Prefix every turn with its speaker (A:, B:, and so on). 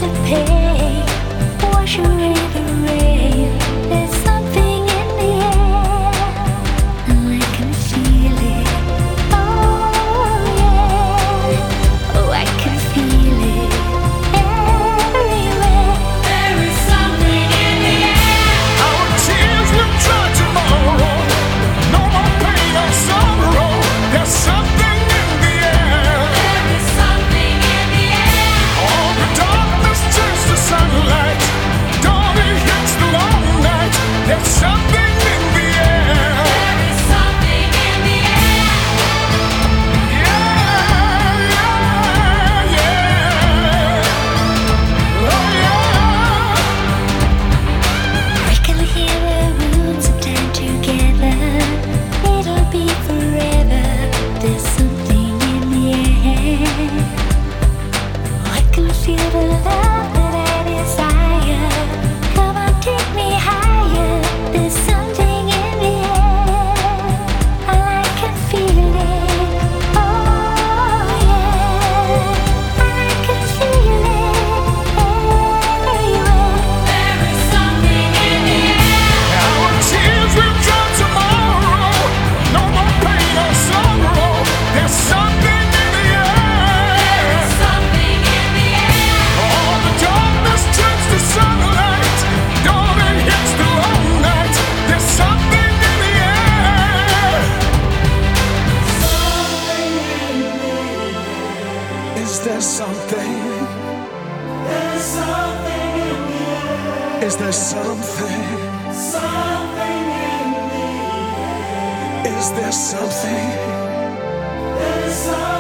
A: dissipate, wash away the rain. There's something in the air, and I can feel it. Oh yeah, oh I can feel it everywhere. There is something in the air.
B: Our tears will dry tomorrow. No more pain or sorrow. There's something in the air.
A: There is something in the air.
B: All the darkness turns to sunlight. Dawn it hits the long night. There's something in the air.
A: There is something in the air.
B: Yeah, yeah, yeah. Oh yeah.
A: We can hear the rooms of time together. It'll be forever. There's something in the air. I can feel the love that I desire. Come on, take me higher. There's something in the air, and I can feel it. Oh yeah, and I can feel it everywhere. There is something in the air.
B: Our tears will dry tomorrow. No more pain or sorrow. There's something in the air.
A: Something in the air.
B: All the darkness turns to sunlight. Dawn it hits the long night. There's something in the air. Is there something? There's something in the air. Is there something? Something in the air. Is there something? There's something.